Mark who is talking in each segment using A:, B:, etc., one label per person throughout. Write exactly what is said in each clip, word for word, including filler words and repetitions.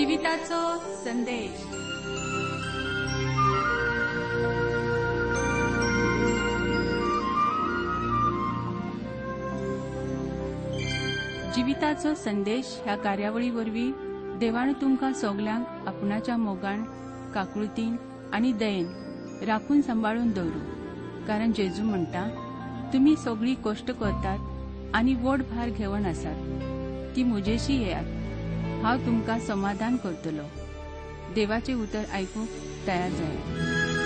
A: जिविताचो संदेश. जिविताचो संदेश ह्या कार्यावळी वरवीं देवान तुमकां सगल्यांक आपणाच्या मोगान, काकुळतीन आनी दयेन राखून सांबाळून दवरूं. कारण जेजू म्हणटा, तुम्ही सगळी कश्ट करतात आनी व्हड भार घेवन आसात, ती म्हजेशी येयात, हांव तुमकां समाधान करतलो. देवाचे उतर आयकूंक तयार जायात.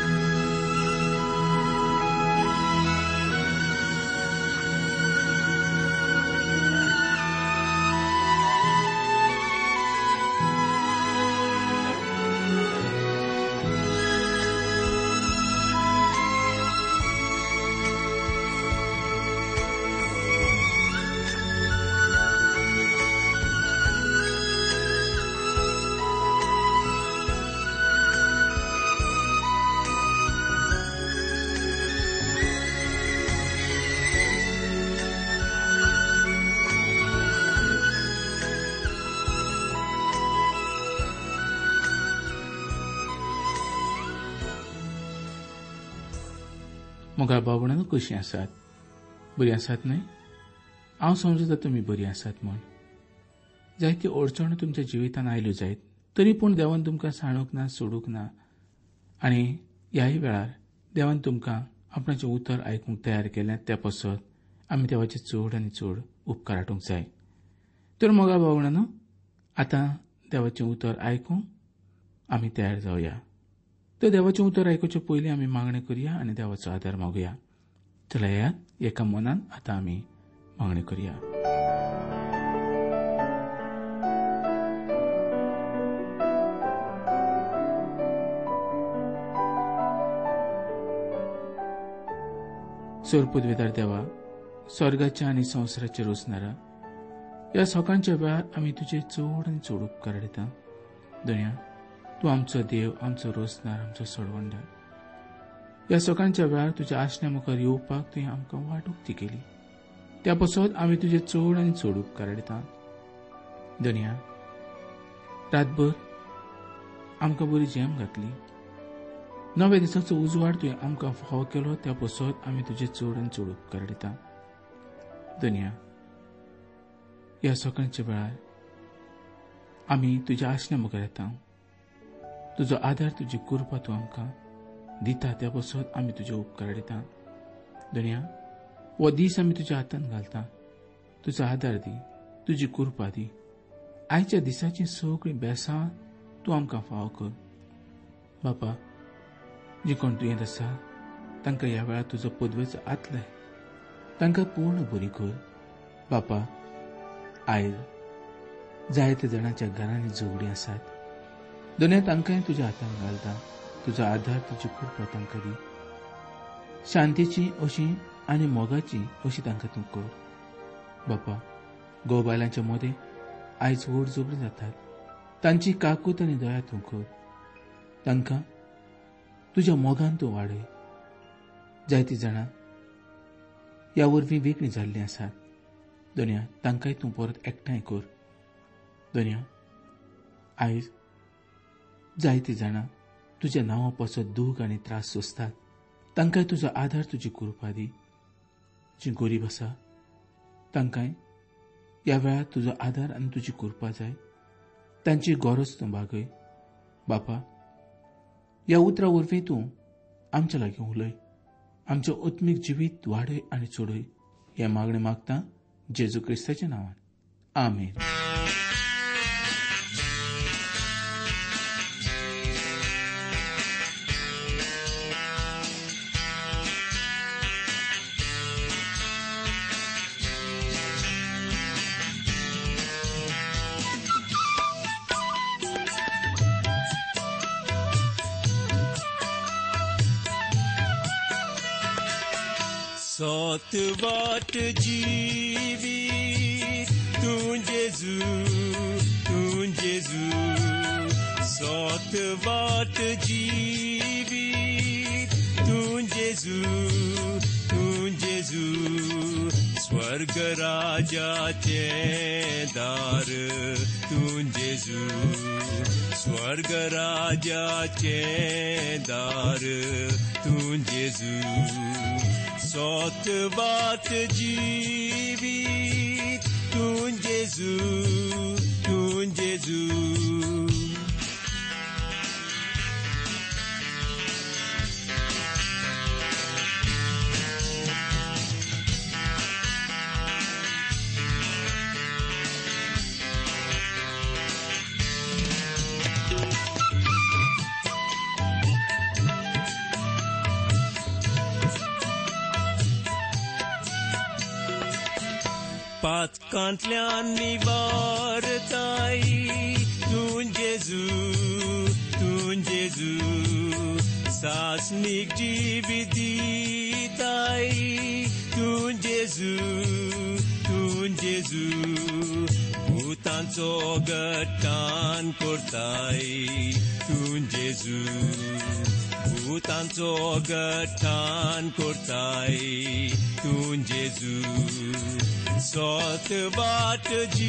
B: मोगा बाबणां कशी आसात? बरी आसात न्हय? हांव समजता तुमी बरी आसात म्हण. जायती अडचण तुमच्या जिवितान आयल्यो जायत, तरी पूण देवान तुमकां साणूक ना, सोडूंक ना. आनी ह्याय वेळार देवान तुमकां आपणाचें उतर आयकूंक तयार केलें. त्या पासत आमी देवाचे चड आनी चड उपकार हाडूंक जाय. तर मोगा बाबणां, आतां देवाचें उतर आयकूंक आमी तयार जावया. तर देवाचें उतर आयकुचे पयलीं आमी मागणी करया आनी देवाचो आदार मागुया. चला येयात, एका मनान आतां आमी मागणी करया. सर्वपदवेदार देवा, स्वर्गाच्या आनी संवसाराचेर वचणारा, ह्या सकाळच्या वेळार आमी तुजे चड आनी चड उपकार दिता. दुनिया, तूं आमचो देव, आमचो रोसणार, आमचो सोडवणदार. ह्या सकाळच्या वेळार तुज्या आशण्या मुखार येवपाक तुवें आमकां वाट उक्ती केली. त्या पासत आमी तुजे चड आनी चड उपकार दिता. दुनिया, रातभर आमकां बरी जेम घातली. नव्या दिसाचो उजवाड तुवें आमकां फावो केलो. त्या पासत आमी तुजे चड आनी चड उपकार दिता. दुनिया, ह्या सकाळच्या वेळार आमी तुज्या आशण्या मुखार येता. तुजो आदार, तुजी कृपा तूं आमकां दिता. त्या पासत आमी तुजे उपकार दिता. दुनिया, हो दीस आमी तुज्या हातान घालता. तुजो आदार दी, तुजी कृपा दी. आयच्या दिसाची सगळीं बेसां तूं आमकां फावो कर. बापा, जी कोण दुयेंत आसा तांकां ह्या वेळार तुजो पदवेचो हात लाय. तांकां पूर्ण बरी कर. बापा, आयज जायते जाणांच्या घरांनी झगडी आसात. दुनिया, तांकांय तुज्या हातान घालता. तुजो आदार, तुजी कृपा तांकां दी. शांतीची अशी आनी मोगाची अशी तांकां तूं कर. बापा, घोव बायलांच्या मदें आयज व्हड झगडी जातात. तांची काकूत आनी दया तूं कर. तांकां तुज्या मोगान तूं वाडय. जायतीं जाणां ह्या वरवीं वेगळीं जाल्लीं आसात. दुनिया, तांकांय तूं परत एकठांय कर. दुनिया, आयज जायतीं जाणां तुज्या नांवा पासत दूख आनी त्रास सोंसतात. तांकांय तुजो आदार, तुजी कृपा दी. जीं गरीब आसा तांकांय ह्या वेळार तुजो आदार आनी तुजी कृपा जाय. तांची गरज तूं भागय. बापा, ह्या उतरा वरवीं तूं आमच्या लागीं उलय. आमचें आत्मीक जिवीत वाडय आनी चडय. हे मागणी मागता जेजू क्रिस्ताच्या नांवान. आमेन.
C: सौत बाट जीवी तू जेजू, तू जेजू. सौत बाट जीवी तू जेजू, तू जेजू. स्वर्ग राजाचे दार तूं जेजू स्वर्ग राजाचे दार तूं जेजू सोत वाट जीवीत तूं जेजू तूं जेजू पातकांतल्यान निवारताय तूं जेजू तूं जेजू सासनीक जिवीत दिताय तूं जेजू तूं जेजू भुतांचो गट्टान करताय तूं जेजू भुतांचो गट्टान करताय तूं जेजू सोत वाट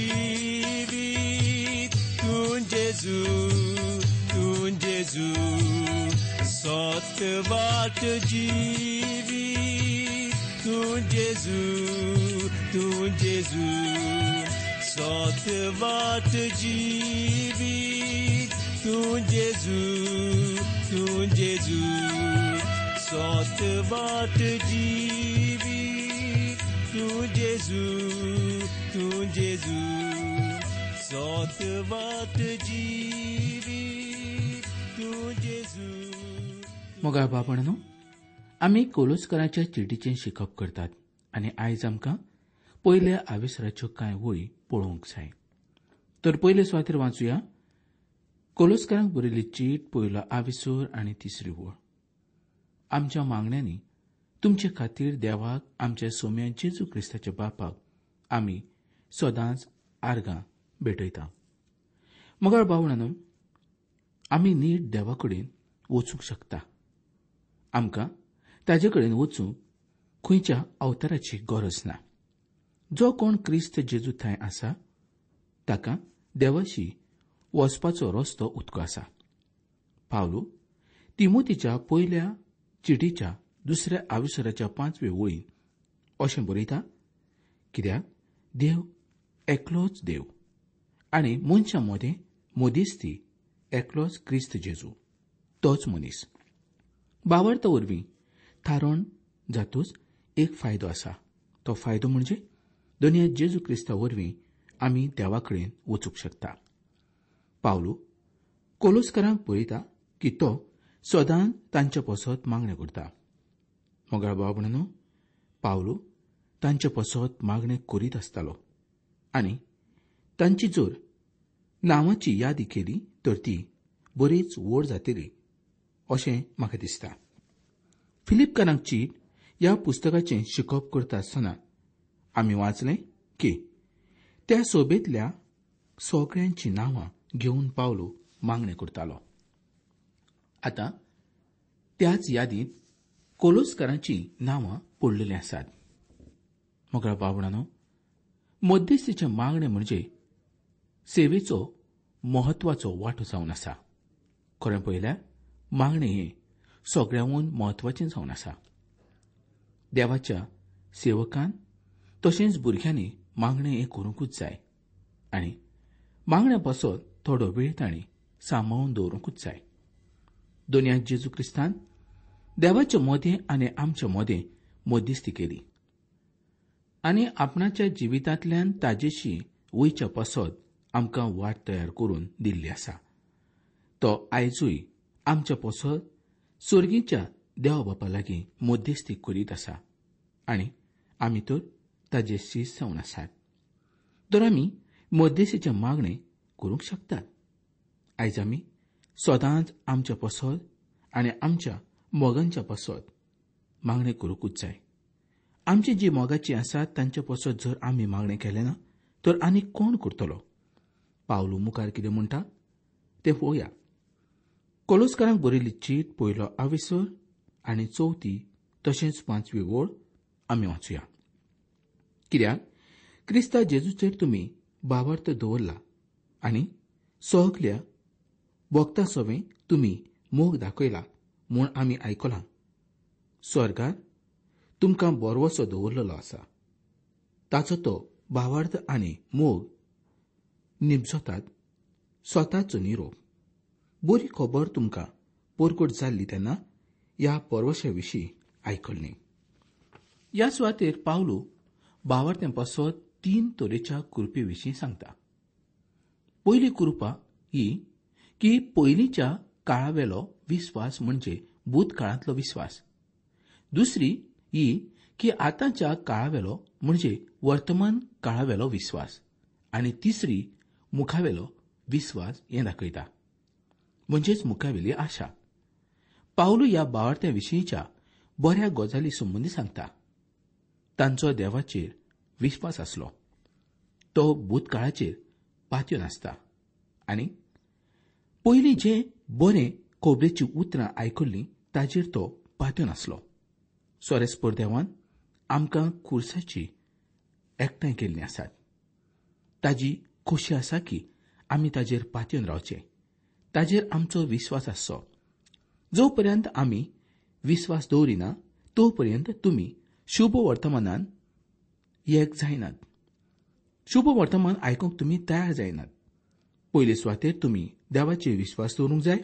C: जीवीत तूं जेजू तूं जेजू सोत वाट जीवीत तूं जेजू तूं जेजू सोत वाट जीवीत तूं जेजू तूं जेजू सोत वाट जीवीत तूं जेजू तूं जेजू सोत वाट जीवीत तूं जेजू.
B: मोगाळ बाबणनो, आमी कोलोसकाराच्या चिटीचें शिकप करतात आनी आयज आमकां पयल्या आविसराच्यो कांय वळी पळोवंक जाय. तर पयले सुवातेर वाचूया कोलोसकारांक बरयल्ली चीट पयलो आविसूर आनी तिसरी वळ. आमच्या मागण्यांनी तुमचे खातीर देवाक आमच्या सोम्या जेजू क्रिस्ताच्या बापाक आमी सदांच आर्गां भेटयता. मोगाळ भावणांनो, आमी नीट देवाकडेन वचूंक शकता. आमकां ताजे कडेन वचूंक खंयच्या अवताराची गरज ना. जो कोण क्रिस्त जेजू थंय आसा ताका देवाशी वचपाचो रस्तो उक्तो आसा. पावलो तिमोथीच्या पयल्या चिटीच्या दुसऱ्या आविसराच्या पांचव्या वळीन अशें बरयता, कित्याक देव एकलोच देव आनी मनशां मदें मदिस्ती एकलोच क्रिस्त जेजू, तोच मनीस. भावार्था वरवीं थारोन जातूच एक फायदो आसा. तो फायदो म्हणजे दुनियांत जेजू क्रिस्ता वरवीं आमी देवाकडेन वचूंक शकता. पावलो कोलोसकारांक बरयता की तो सदांच तांच्या पसत मागणें करता. मोगाळ बाबणनो, पावलो तांच्या पसत मागणें करीत आसतालो आनी तांची जर नांवाची यादी केली तर ती बरीच व्हड जातली अशें म्हाका दिसता. फिलिपकारांक चीट ह्या पुस्तकाचें शिकप करता आसतना आमी वाचलें की त्या सोबेतल्या सगळ्यांची नांवां घेवन पावलो मागणें करतालो. आतां त्याच यादींत कोलोसकारांची नांवां पडलेलीं आसात. मोगाळ बाबणानो, मध्यस्थीचे मागणें म्हणजे सेवेचो म्हत्वाचो वांटो जावन आसा. खरें पळयल्यार मागणें हें सगळ्यांहून म्हत्वाचें जावन आसा. देवाच्या सेवकान तशेंच भुरग्यांनी मागणें हें करूंकूच जाय आनी मागण्या पासत थोडो वेळ तांणी सांबाळून दवरूंकूच जाय. दुनियांत जेजू क्रिस्तान देवाच्या मदें आनी आमच्या मदें मध्यस्थी केली आनी आपणाच्या जिवितांतल्यान ताजेशी वयच्या पासत आमकां वाट तयार करून दिल्ली आसा. तो आयजूय आमच्या पासत सर्गीच्या देवा बापा लागीं मध्यस्थी करीत आसा आनी आमी तर ताजे शीश जावन आसात. तर आमी मध्यस्थीचे मागणें करूंक शकतात. आयज आमी सदांच आमच्या पासत आनी आमच्या मोगांच्या पासत मागणें करूंकूच जाय. आमची जी मोगाची आसात तांच्या पासत जर आमी मागणें केलें ना तर आनी कोण करतलो. पावलो मुखार कितें म्हणटा तें पळोवया. कोलोसकारांक बरयल्ली चीट पयलो आविसर आनी चवथी तशेंच पांचवी वळ आमी वाचूया. कित्याक क्रिस्ता जेजूचेर तुमी भावार्थ दवरला आनी सगल्या भक्तां सवें तुमी मोग दाखयला म्हूण आमी आयकलां. स्वर्गार तुमकां बरवसो दवरलेलो आसा. ताचो तो भावार्थ आनी मोग निपजतात स्वताचो निरोप. बरी खबर तुमकां परगट जाल्ली तेन्ना ह्या परवशा विशीं आयकल्ली. ह्या सुवातेर पावलो भावार्थ्यांपासत तीन तरेच्या कृपे विशीं सांगता. पयली कृपा ही की पयलींच्या काळावेलो विस्वास म्हणजे भूतकाळांतलो विस्वास. दुसरी ही की आतांच्या काळावेलो म्हणजे वर्तमान काळावेलो विस्वास. आनी तिसरी मुखावेलो विस्वास हें दाखयता, म्हणजेच मुखावेली आशा. पावलो ह्या भावार्थ्या विशींच्या बऱ्या गजाली संबंदी सांगता. तांचो देवाचेर विस्वास आसलो. तो भूतकाळाचेर पातयो नासता आनी पयलीं जे बरें खोबरेची उतरां आयकल्लीं ताचेर तो पातयो नासलो. सोरेस्पर देवान आमकां खुर्साची एकठांय केल्लीं आसात. ताजी खोशी आसा की आमी ताचेर पातयेवन रावचे. ताचेर आमचो विस्वास आसचो. जो पर्यंत आमी विस्वास दवरिना तो पर्यंत तुमी शुभ वर्तमानान एक जायनात. शुभ वर्तमान आयकूंक तुमी तयार जायनात. पयले सुवातेर तुमी देवाचेर विस्वास दवरूंक जाय.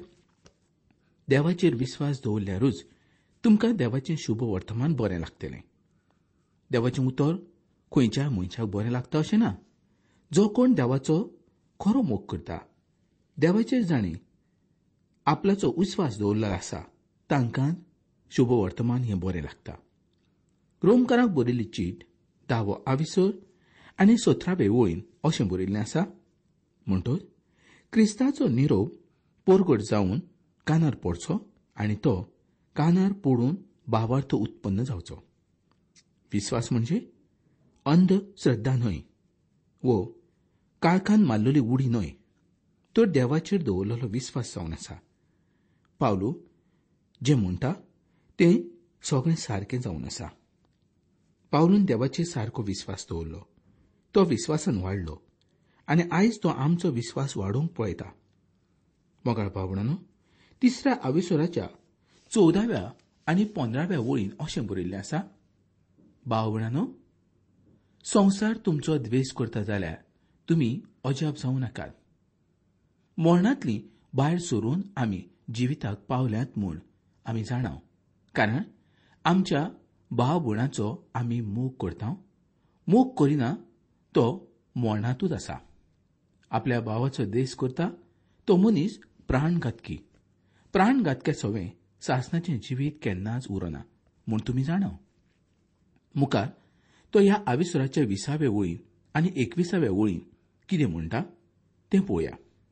B: देवाचेर विस्वास दवरल्यारूच तुमकां देवाचें शुभ वर्तमान बरें लागतलें. देवाचें उतर खंयच्याय मनशाक बरें लागता अशें ना. जो कोण देवाचो खरो मोग करता, देवाचेर जाणीं आपल्याचो विस्वास दवरलेलो आसा, तांकां शुभ वर्तमान हें बरें लागता. रोमकारांक बरयल्ली चीट धावो आविसर आनी सतरावे वळीन अशें बरयल्लें आसा. म्हणटच क्रिस्ताचो निरोप परगट जावन कानार पडचो आनी तो कानार पडून भावार्थ उत्पन्न जावचो. विस्वास म्हणजे अंध श्रद्धा न्हय वो काळखान मारलेली उडी न्हय, तो देवाचेर दवरलेलो विस्वास जावन आसा. पावलो जें म्हणटा तें सगळें सारकें जावन आसा. पावलून देवाचेर सारको विस्वास दवरलो. तो विस्वासान वाडलो आनी आयज तो आमचो विस्वास वाडोवंक पळयता. मोगाळ भावणानो, तिसऱ्या आविसराच्या चौदाव्या आनी पंदराव्या वळीन अशें बरयल्लें आसा. भावणानो, संवसार तुमचो द्वेस करता जाल्यार तुमी अजाप जावं नाकात. मरणांतली भायर सरून आमी जिविताक पावल्यात म्हूण आमी जाणाव. कारण आमच्या भाव भयणाचो आमी मोग करता. मोग करिना तो मरणांतूच आसा. आपल्या भावाचो द्वेस करता तो मनीस प्राणघातकी. प्राणघातक्या सवें सासणाचें जिवीत केन्नाच उरना म्हूण तुमी जाणाव. मुखार तो ह्या आविसराच्या विसाव्या वळीन आनी एकविसाव्या वळीन कितें म्हणटा तें पळोवया.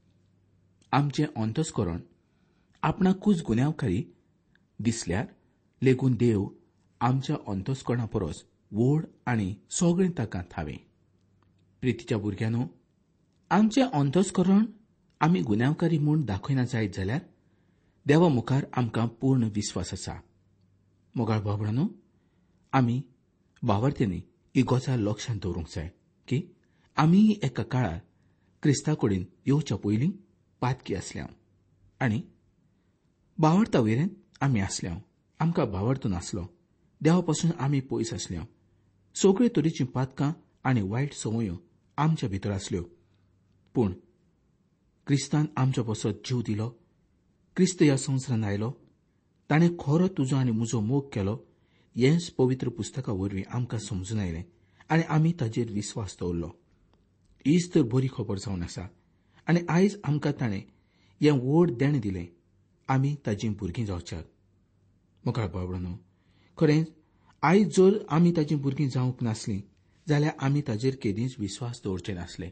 B: आमचें अंतस्करण आपणाकूच गुन्यांवकारी दिसल्यार लेगून देव आमच्या अंतस्करणा परस व्हड आनी सगळें ताका थावें. प्रितीच्या भुरग्यानो, आमचें अंतस्करण आमी गुन्यांवकारी म्हूण दाखयना जायत जाल्यार देवा मुखार आमकां पूर्ण विस्वास आसा. मोगाळ भावणानो, आमी भावार्थ्यांनी ही गजाल लक्षांत दवरूंक जाय की आमी एका काळार क्रिस्ता कडेन येवच्या पयलीं पातकी आसल्या आनी भावार्था वयरेन आमी आसल्या. आमकां भावार्थ नासलो. देवा पासून आमी पयस आसल्या. सगळे तरेचीं पातकां आनी वायट संवयो आमच्या भितर आसल्यो. पूण क्रिस्तान आमच्या पासत जीव दिलो. क्रिस्त ह्या संवसारांत आयलो. ताणें खरो तुजो आनी म्हजो मोग केलो. हेंच पवित्र पुस्तका वरवीं आमकां समजून आयलें आनी आमी ताचेर विस्वास दवरलो. हीच तर बरी खबर जावन आसा. आनी आयज आमकां ताणें हें व्हड देण दिलें. आमी ताचीं भुरगीं जावच्यात. मोगाळ भावणानो, खरेंच आयज जर आमी ताचीं भुरगीं जावंक नासलीं जाल्यार आमी ताचेर केदींच विस्वास दवरचे नासले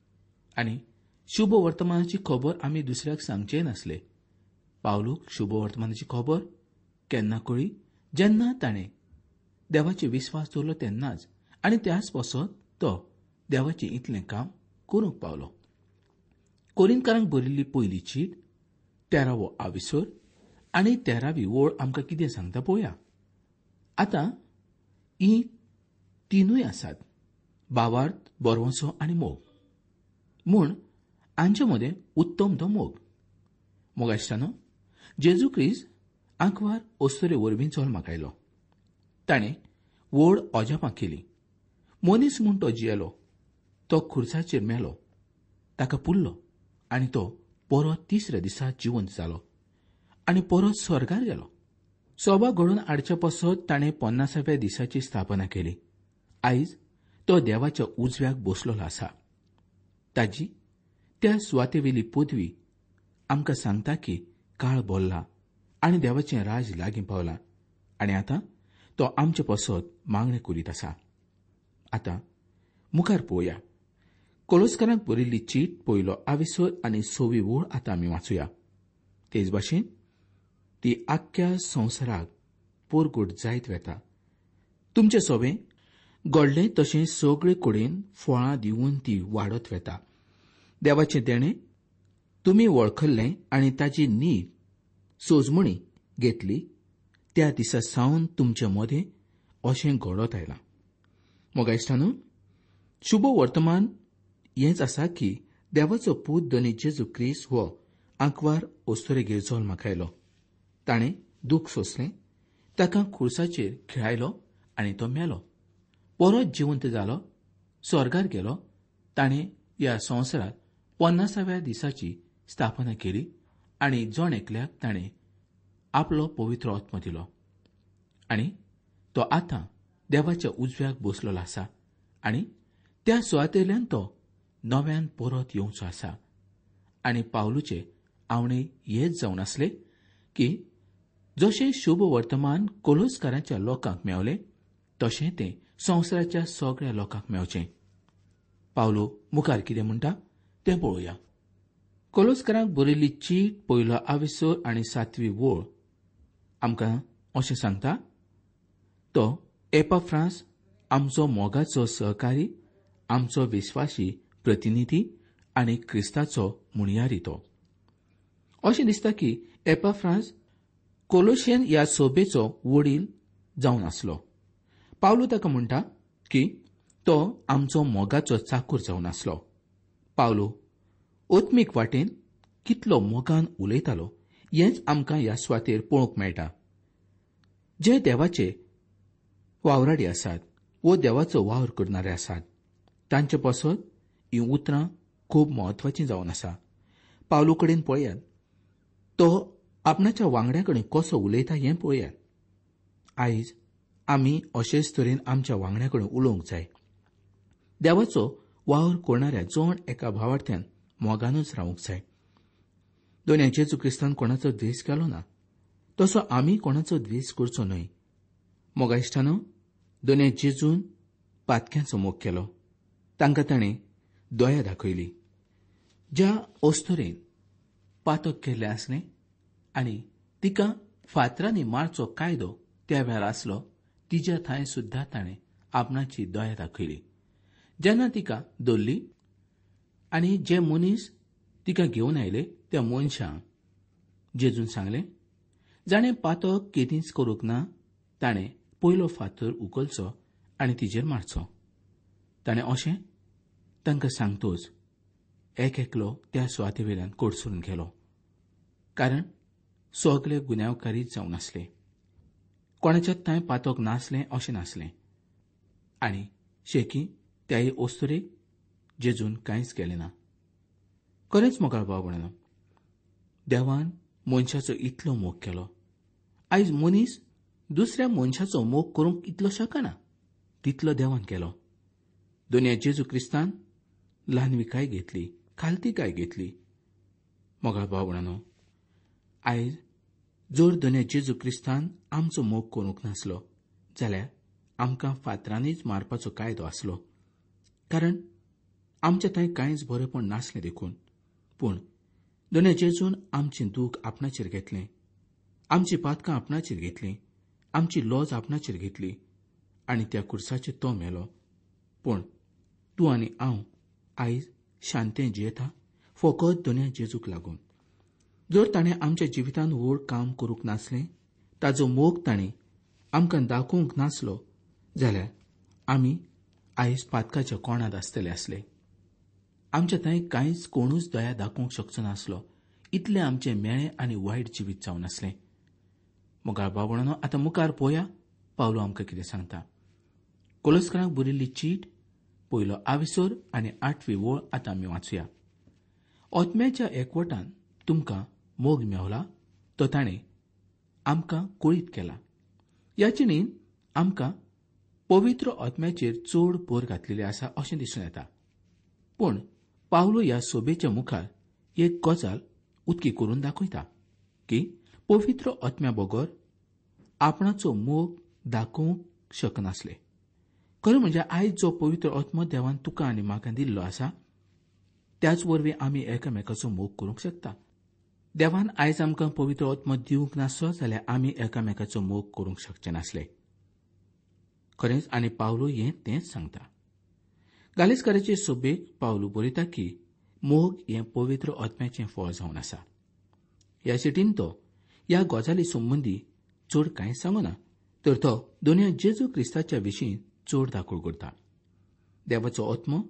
B: आनी शुभ वर्तमानाची खबर आमी दुसऱ्याक सांगचे नासले. पावलूक शुभ वर्तमानाची खबर केन्ना कळ्ळी? जेन्ना ताणें देवाचेर विस्वास दवरलो तेन्नाच आनी त्याच पासत तो देवाचें इतलें काम करूंक पावलो. कोरिंथकारांक बरयल्ली पयली चीट तेरावो आविसर आनी तेरावी वळ आमकां कितें सांगता पळोवया. आतां ही तिनूय आसात. भावार्थ बरवंसो आनी मोग म्हूण हांचे मदें उत्तम तो मोग. मोग आसताना जेजू क्रिस्त आंकवार ओस्तरे वरवीं जल्माक आयलो. ताणें व्हड अजापां केली. मनीस म्हूण तो जियेलो. तो खुर्साचेर मेलो, ताका पुरलो आनी तो परत तिसऱ्या दिसा जिवंत जालो आनी परत स्वर्गार गेलो. सभा घडोवन हाडच्या पसत ताणें पन्नासाव्या दिसाची स्थापना केली. आयज तो देवाच्या उजव्याक बसलोलो आसा. ताजी त्या सुवातेवेली पदवी आमकां सांगता की काळ बोल्ला आनी देवाचें राज लागीं पावलां आनी आतां तो आमचे पसत मागणें करीत आसा. आतां मुखार पळोवया. कोलोसकारांक बरयल्ली चीट पयलो आविसर आनी सोवी वोळ आतां आमी वाचूया. तेच भाशेन ती आख्ख्या संवसाराक पोरगूट जायत वेता. तुमचे सोबे घडले तशें सगळे कडेन फळां दिवन ती वाडत वेता. देवाचें देणें तुमी वळखल्लें आनी ताची नीट सोजमणी घेतली त्या दिसा सावन तुमचे मदें अशें घडत आयलां. मोगायश्टानू, शुभ वर्तमान हेंच आसा की देवाचो पूत दोनी जेजू क्रिस्त हो आंकवार ओस्तोरेगेर जल्माक आयलो. ताणें दूख सोंसलें, ताका खुर्साचेर खिळायलो आनी तो मेलो. परत जिवंत जालो, स्वर्गार गेलो. ताणें ह्या संवसारात पन्नासाव्या दिसाची स्थापना केली आनी जण एकल्याक ताणें आपलो पवित्र आत्मो दिलो आनी तो आतां देवाच्या उजव्याक बसलोलो आसा आनी त्या सुवातेंतल्यान तो नव्यान परत येवचो आसा. आनी पावलूचे आवणे हेच जावन आसले की जशें शुभ वर्तमान कोलोसकारांच्या लोकांक मेवलें तशें तें संवसाराच्या सगळ्या लोकांक मेवचें. पावलो मुखार कितें म्हणटा तें पळोवया. कोलोसकारांक बरयल्ली चीट पयलो आविसर आनी सातवी वोळ आमकां अशें सांगता. तो एपाफ्रास आमचो मोगाचो सहकारी, आमचो विस्वासी प्रतिनिधी आनी क्रिस्ताचो मुणयारी तो. अशें दिसता की एपाफ्रास कोलोशियन ह्या सोबेचो वडील जावन आसलो. पावलो ताका म्हणटा की तो आमचो मोगाचो चाकूर जावन आसलो. पावलो ओत्मीक वाटेन कितलो मोगान उलयतालो हेंच आमकां ह्या सुवातेर पळोवंक मेळटा. जे देवाचे वावराडी आसात वो देवाचो वावर करणारे आसात तांचे पसत ही उतरां खूब म्हत्वाचीं जावन आसा. पावलो कडेन पळयात. तो आपणाच्या वांगड्याकडेन कसो उलयता हें पळयात. आयज आमी अशेच तरेन आमच्या वांगड्याकडेन उलोवंक जाय. देवाचो वावर करणाऱ्या जण एका भावार्थ्यान मोगानूच रावंक जाय. दोन जेजू क्रिस्तान कोणाचो द्वेश केलो ना, तसो आमी कोणाचो द्वेश करचो न्हय. मोगा इश्टानो, दोन जेजून पातक्यांचो मोग केलो. तांकां ताणें दया दाखयली. ज्या ओस्तोरेन पातक केल्लें आसलें आनी तिका फातरांनी मारचो कायदो त्या वेळार आसलो, तिच्या थंय सुद्धा ताणें आपणाची दया दाखयली. जेन्ना तिका दवरली आनी जे मनीस तिका घेवन आयले त्या मनशांक जेजून सांगलें, जाणें पातक केदींच करूंक ना, ताणें पयलो फातर उखलचो आनी तिजेर मारचो. ताणें अशें तांकां सांगतोच एक एकलो त्या सुवातेवेल्यान कोडसून गेलो. कारण सगळे गुन्यांवकारी जावन आसले. कोणाच्याच थंय पातक नासलें अशें नासलें. आनी शेकी त्याय ओस्तोरेक जेजून कांयच केलें ना. खरेंच मोगाळ भाव भयणीनो, देवान मनशाचो इतलो मोग केलो. आयज मनीस दुसऱ्या मनशाचो मोग करूंक इतलो शकना तितलो देवान केलो. दोन जेजू क्रिस्तान ल्हानविकाय घेतली, खालतीकाय घेतली. मोगाळ भाव भयणीनो, आयज जर दोन जेजू क्रिस्तान आमचो मोग करूंक नासलो जाल्यार आमकां फातरांनीच मारपाचो कायदो आसलो. कारण आमच्या थंय कांयच बरेपण नासलें देखून. पूण दोन जेजून आमचें दूख आपणाचेर घेतलें, आमची पातकां आपणाचेर घेतलीं, आमची लॉज आपणाचेर घेतली आनी त्या खुर्साचेर तो मेलो. पूण तूं आनी हांव आयज शांतेन जियेता फकत दोन जेजूक लागून. जर ताणें आमच्या जिवितांत व्हड काम करूंक नासलें, ताचो मोग ताणें आमकां दाखोवंक नासलो जाल्यार आमी आयज पातकाच्या कोणात आसतले आसले. आमच्या थंय कांयच कोणूच दया दाखोवंक शकचो नासलो. इतलें आमचें मेळ्ळें आनी वायट जिवीत जावन आसलें. मुखार बाबणानो, आतां मुखार पळोवया पावलो आमकां कितें सांगता. कोलोसकारांक बरयल्ली चीट पयलो आविसोर आनी आठवी वळ आतां आमी वाचूया. ओतम्याच्या एकवटान तुमकां मोग मेवला तो ताणें आमकां कुळीत केला. ह्या जिणेन आमकां पवित्र ओतम्याचेर चड भर घातलेली आसा अशें दिसून येता. पूण पावलो ह्या सोबेच्या मुखार एक गजाल उक्ती करून दाखयता की पवित्र ओतम्या बगर आपणाचो मोग दाखोवंक शकनासले. खरें म्हणजे आयज जो पवित्र ओतमो देवान तुका आनी म्हाका दिल्लो आसा त्याच वरवीं आमी एकामेकाचो मोग करूंक शकता. देवान आयज आमकां पवित्र ओतमो दिवंक नासलो जाल्यार आमी एकामेकाचो मोग करूंक शकचे नासले. खरेंच आनी पावलो हें तेंच सांगता. गालेसकाराचे सोबेक पावलो बरयता की मोग हें पवित्र ओतम्याचें फळ जावन आसा. ह्या सिटीन तो ह्या गजाली संबंदी चड कांय सांगना, तर तो दोनया जेजू क्रिस्ताच्या विशीं चड दाखोळ करता. देवाचो ओतमो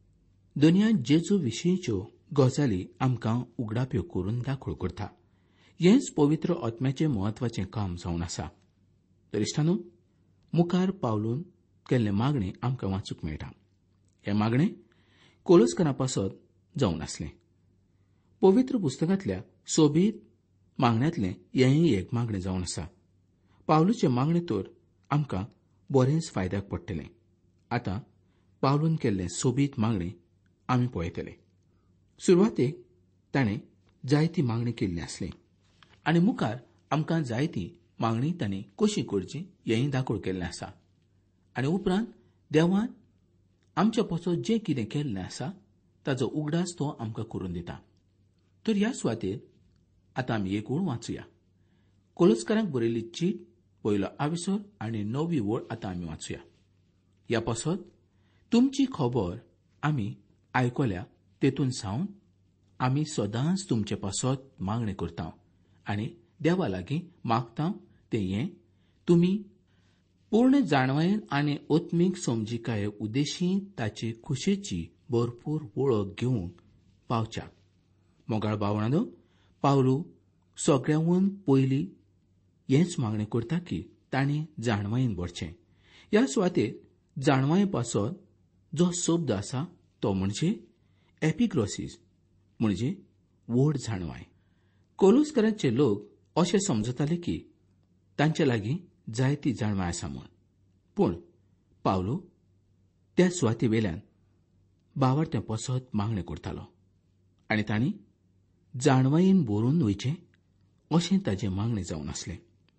B: दोनया जेजू विशींच्यो गजाली आमकां उगडाप्यो करून दाखोळ करता. हेंच पवित्र ओतम्याचें म्हत्वाचें काम जावन आसा. तर इश्टानो, मुखार पावलून केल्ले मागणे आमकां वाचूंक मेळटा. हे मागणे कोलोसकारां पासत जावन आसले. पवित्र पुस्तकांतल्या सोबीत मागण्यांतलें हेंय एक मागणें जावन आसा. पावलूचे मागणे तर आमकां बरेंच फायद्याक पडटलें. आतां पावलून केल्ले सोबीत मागणे आमी पळयतले. सुरवातेक ताणें जायती मागणी केल्ली आसली आनी मुखार आमकां जायती मागणी ताणें कशी करची हेंय दाखोळ केल्लें आसा. आनी उपरांत देवान आमच्या पासत जें कितें केल्लें आसा ताचो उगडास तो आमकां करून दिता. तर ह्या सुवातेर आतां आमी एक वळ वाचूया. कोलोसकारांक बरयल्ली चीट पयलो आविसोर आनी णवी वळ आतां आमी वाचूया. ह्या पासत तुमची खबर आमी आयकल्या तेतून सावन आमी सदांच तुमचे पासत मागणे करता आनी देवा लागीं मागता तें हें तुमी पूर्ण जाणवायेन आनी ओत्मीक समजिकाये उद्देशीं ताचे खुशेची भरपूर वळख घेवंक पावच्या. मोगाळ भावणानो, पावलू सगळ्यांहून पयलीं हेंच मागणें करता की ताणें जाणवायेन भरचें. ह्या सुवातेर जाणवाये पासत जो शब्द आसा तो म्हणजे एपिग्रोसीस, म्हणजे व्हड जाणवाय. कोलोसकारांचे लोक अशें समजताले की तांचे लागीं जायती जाणवाय आसा म्हूण. पूण पावलो त्या सुवाते वेल्यान बावार्थ्या पासत मागणें करतालो आनी तांणी जाणवायेन भरून वयचें अशें ताचें मागणें जावन आसलें.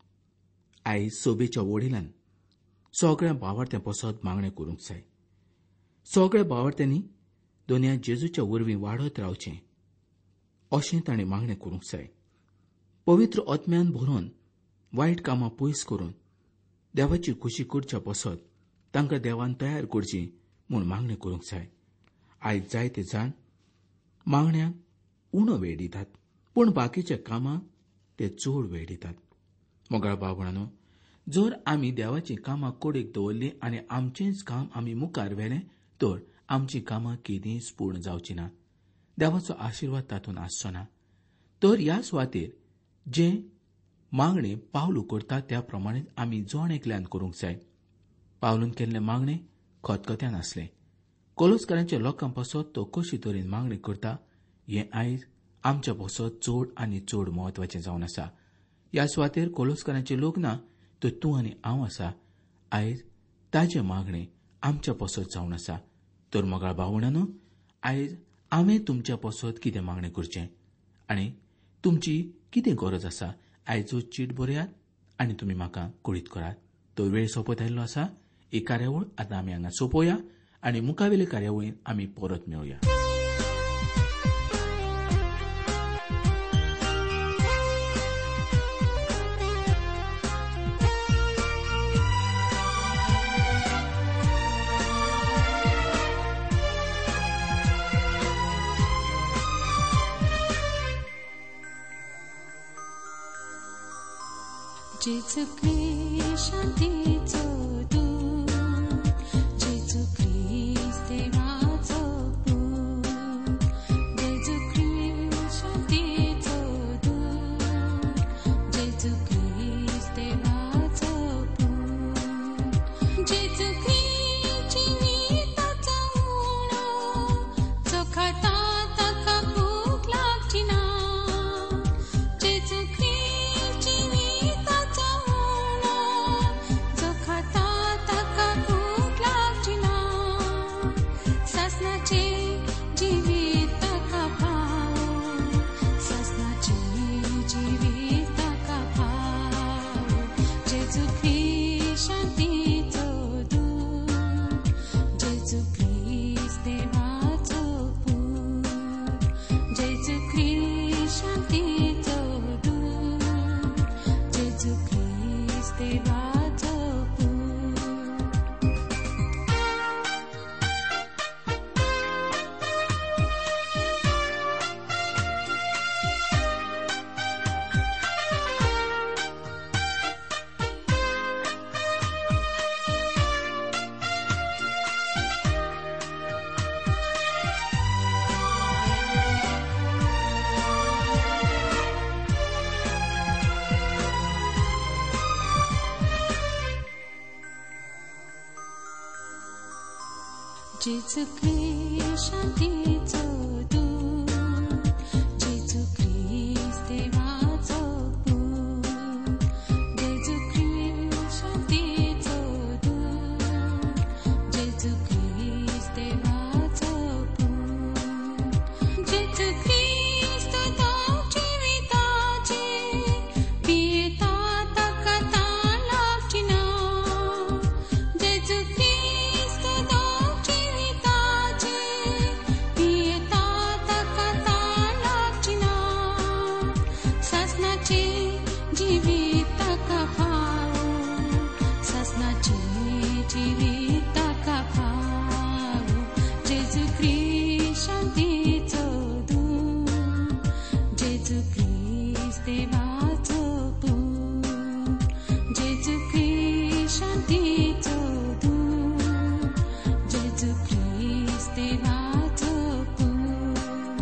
B: आयज सोबेच्या वडिलांन सगळ्या बावार्थ्या पासत मागणें करूंक जाय. सगळ्या बावार्थ्यांनी दोनया जेजूच्या वरवीं वाडत रावचें अशें ताणें मागणें करूंक जाय. पवित्र ओतम्यान भरून वायट कामां पयस करून देवाची खुशी करच्या पासत तांकां देवान तयार करची म्हूण मागणें करूंक जाय. आयज जायते जाण मागण्यांक उणो वेळ दितात, पूण बाकीच्या कामांक ते चड वेळ दितात. मोगाळ भावणानो, जर आमी देवाची कामां कोडीक दवरलीं आनी आमचेंच काम आमी मुखार व्हेलें तर आमची कामां केदींच पूर्ण जावची ना. देवाचो आशिर्वाद तातूंत आसचो ना. तर ह्या सुवातेर जे मागणे पावलू करता त्या प्रमाणे आमी जोण एकल्यान करूंक जाय. पावलून केल्ले मागणे खतखत्यान आसले. कोलोसकारांच्या लोकां पासत तो कशी तरेन मागणी करता हें आयज आमच्या पासत चड आनी चड म्हत्वाचें जावन आसा. ह्या सुवातेर कोलोसकारांचे लोक ना तर तूं आनी हांव आसा. आयज ताजे मागणे आमच्या पासत जावन आसा. तर मोगाळ भावणानो, आयज आमी तुमच्या पासत कितें मागणें करचें आनी तुमची कितें गरज आसा आयजूच चीट बरयात आनी तुमी म्हाका कळीत करात. तो वेळ सोंपत आयिल्लो आसा. ही कार्यावळ आतां आमी हांगा सोंपोवया आनी मुखावेले कार्यावळीन आमी परत मेळुया.
D: जेजू ख्रिस्त शांतीचो दूत, जेजू ख्रिस्त जेजू ख्रिस्त शांतीचो दूत, जेजू ख्रिस्त देवाचो पूत, जेजू ख्रिस्त शांतीचो दूत, जेजू ख्रिस्त देवाचो पूत, जेजू ख्रिस्त तो जिविताचे पियेता ताका ताण लागची ना, जेजू ख्रिस्त तो जिविताचे पियेता ताका ताण लागची ना, सासणाचे जिवीत ताका फावो, सासणाचे जिवीत ताका फावो, जेजू ख्रिस्त शांतीचो दूत, जेजू ख्रिस्त देवाचो पूत, जेजू ख्रिस्त शांतीचो दूत, जेजू ख्रिस्त देवाचो पूत.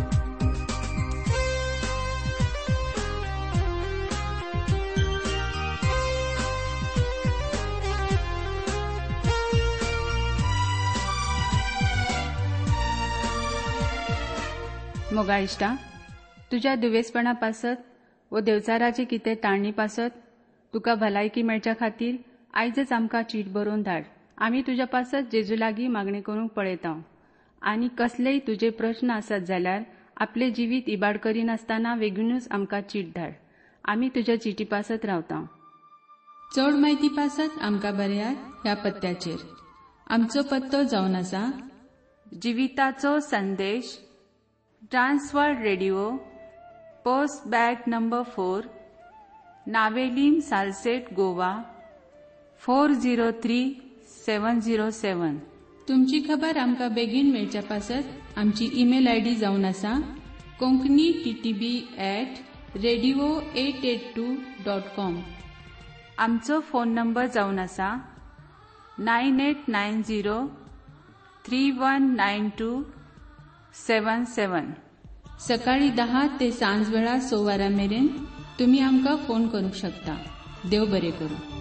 A: मोगा इश्टा, तुझ्या दुवेसपणा पासत व देवचाराची कितें ताळणी पासत तुका भलायकी मेळच्या खातीर आयजच आमकां चीट बरोवन धाड. आमी तुज्या पासत जेजू लागीं मागणी करूंक पळयता. आनी कसलेय तुजे प्रश्न आसत जाल्यार आपले जिवीत इबाड करिनासतना वेगळूच आमकां चीट धाड. आमी तुज्या चिटी पासत रावता. चड म्हायती पासत आमकां बऱ्यात ह्या पत्त्याचेर. आमचो पत्तो जावन आसा जिविताचो संदेश, Trans World Radio, post bag number four, Navelim, Salcete, Goa four zero three seven zero seven. तुमची खबर आमकां बेगीन मेळच्या पासत आमची ईमेल आय डी जावन आसा Konkani TTB at radio eight eight two dot com. आमचो फोन नंबर जावन आसा nine eight nine zero three one nine two seven seven. सकाळी दहा ते सांज वेळा स वरां मेरेन तुम्ही आमकां फोन करूंक शकता. देव बरें करूं.